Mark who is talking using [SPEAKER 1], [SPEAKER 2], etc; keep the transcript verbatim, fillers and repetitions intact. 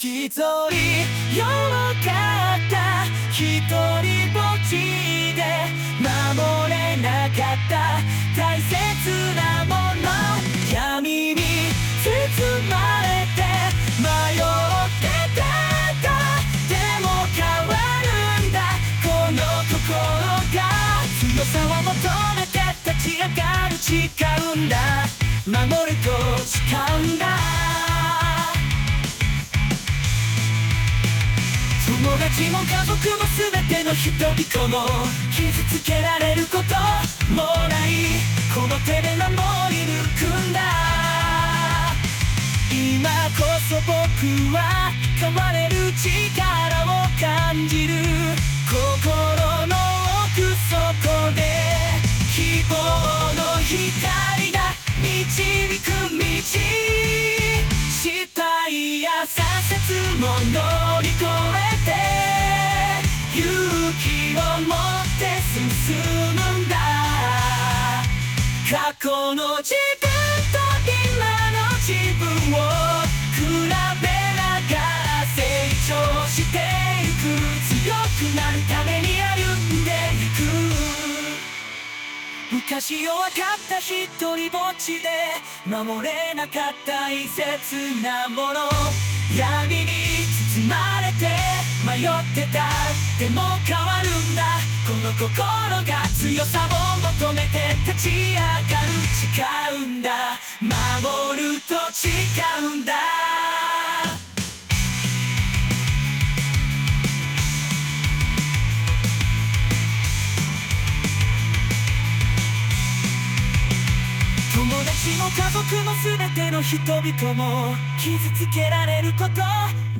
[SPEAKER 1] 気づい弱かった一人ぼっちで守れなかった大切なもの闇に包まれて迷ってたでも変わるんだこの心が強さを求めて立ち上がる誓うんだ守ると誓うんだ友達も家族も全ての人々も傷つけられることもうないこの手で守り抜くんだ今こそ僕は変われる力を感じる心の奥底で希望の光が導く道失敗や挫折も乗り越えて勇気を持って進むんだ過去の自分と今の自分を比べながら成長していく強くなるために歩んでいく昔弱かった一人ぼっちで守れなかった大切なもの闇に包まれて迷ってたでも変わるんだこの心が強さを求めて立ち上がる誓うんだ守ると誓うんだ友達も家族も全ての人々も傷つけられること